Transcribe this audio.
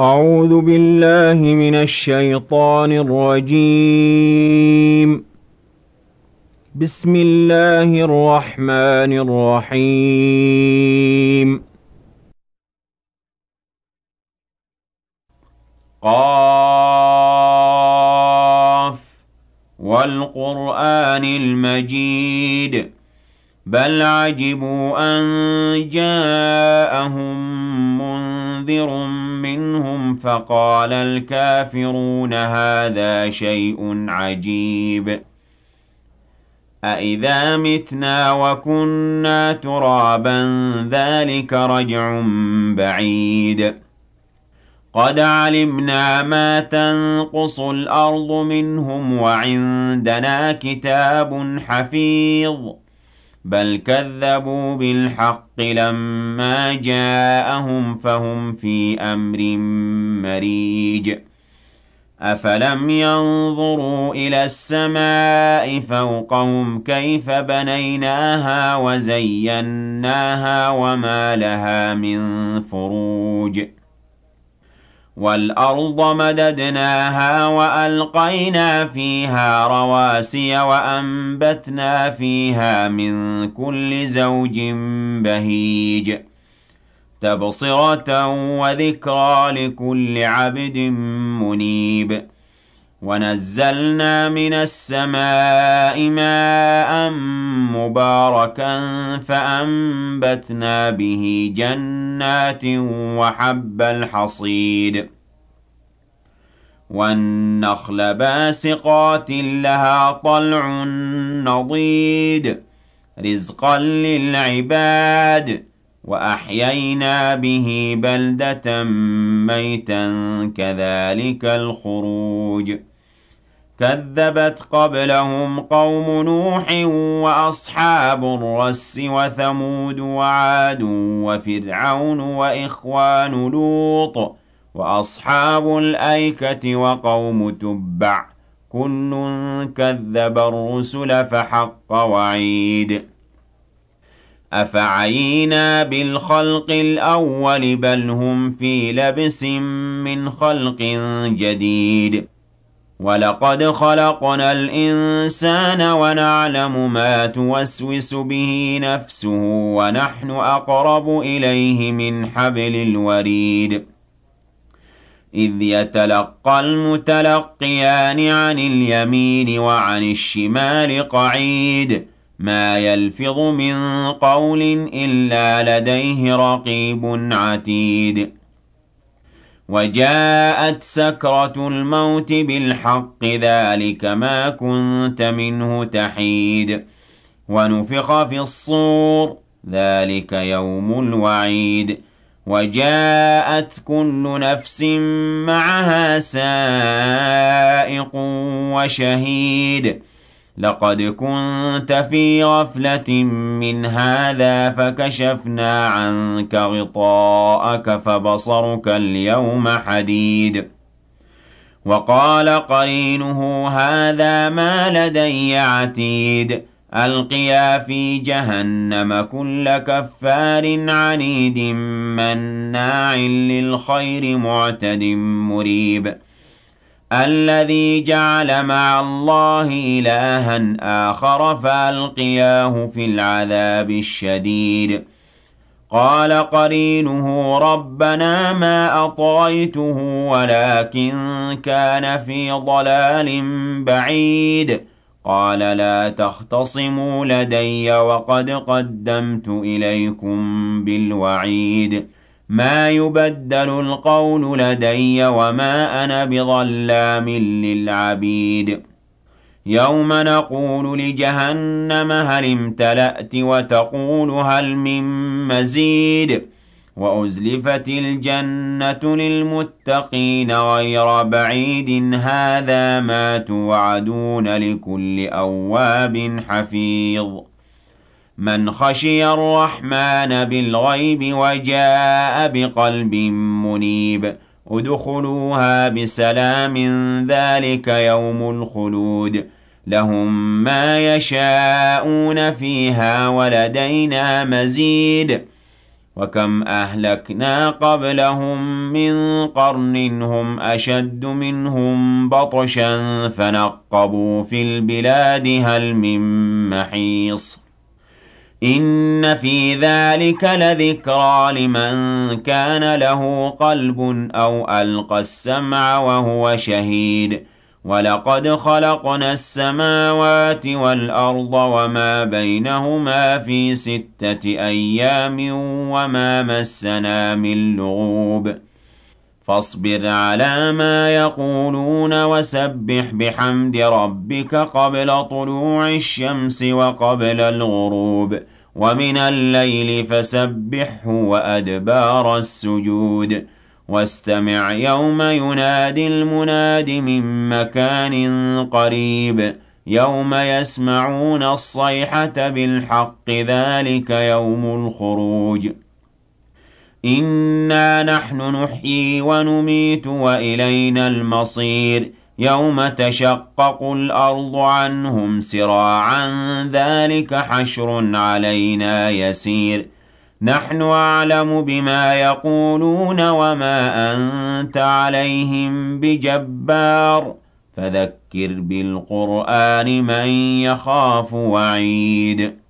أعوذ بالله من الشيطان الرجيم. بسم الله الرحمن الرحيم. قاف والقرآن المجيد بل عجبوا أن جاءهم منذر منهم فقال الكافرون هذا شيء عجيب أإذا متنا وكنا ترابا ذلك رجع بعيد قد علمنا ما تنقص الأرض منهم وعندنا كتاب حفيظ بل كذبوا بالحق لما جاءهم فهم في أمر مريج أفلم ينظروا إلى السماء فوقهم كيف بنيناها وزيناها وما لها من فروج والأرض مددناها وألقينا فيها رواسي وأنبتنا فيها من كل زوج بهيج تبصرة وذكرى لكل عبد منيب ونزلنا من السماء ماء مباركا فأنبتنا به جنات وحب الحصيد والنخل باسقات لها طلع نضيد رزقا للعباد وأحيينا به بلدة ميتا كذلك الخروج كذبت قبلهم قوم نوح وأصحاب الرس وثمود وعاد وفرعون وإخوان لوط وأصحاب الأيكة وقوم تبع كل كذب الرسل فحق وعيد أفعينا بالخلق الأول بل هم في لبس من خلق جديد ولقد خلقنا الإنسان ونعلم ما توسوس به نفسه ونحن أقرب إليه من حبل الوريد إذ يتلقى المتلقيان عن اليمين وعن الشمال قعيد ما يلفظ من قول إلا لديه رقيب عتيد وجاءت سكرة الموت بالحق ذلك ما كنت منه تحيد ونفخ في الصور ذلك يوم الوعيد وجاءت كل نفس معها سائق وشهيد لقد كنت في غفلة من هذا فكشفنا عنك غطاءك فبصرك اليوم حديد وقال قرينه هذا ما لدي عتيد ألقيا في جهنم كل كفار عنيد مناع للخير معتد مريب الذي جعل مع الله إلها آخر فألقياه في العذاب الشديد قال قرينه ربنا ما أطغيته ولكن كان في ضلال بعيد قال لا تختصموا لدي وقد قدمت إليكم بالوعيد ما يبدل القول لدي وما أنا بظلام للعبيد يوم نقول لجهنم هل امتلأت وتقول هل من مزيد وأزلفت الجنة للمتقين غير بعيد هذا ما توعدون لكل أواب حفيظ من خشي الرحمن بالغيب وجاء بقلب منيب ادخلوها بسلام ذلك يوم الخلود لهم ما يشاءون فيها ولدينا مزيد وكم أهلكنا قبلهم من قرن هم أشد منهم بطشا فنقبوا في البلاد هل من محيص إن في ذلك لذكرى لمن كان له قلب أو ألقى السمع وهو شهيد ولقد خلقنا السماوات والأرض وما بينهما في 6 أيام وما مسنا من لغوب فاصبر على ما يقولون وسبح بحمد ربك قبل طلوع الشمس وقبل الغروب ومن الليل فسبحه وأدبار السجود واستمع يوم ينادي المناد من مكان قريب يوم يسمعون الصيحة بالحق ذلك يوم الخروج إنا نحن نحيي ونميت وإلينا المصير يوم تشقق الأرض عنهم سراعا ذلك حشر علينا يسير نحن أعلم بما يقولون وما أنت عليهم بجبار فذكر بالقرآن من يخاف وعيد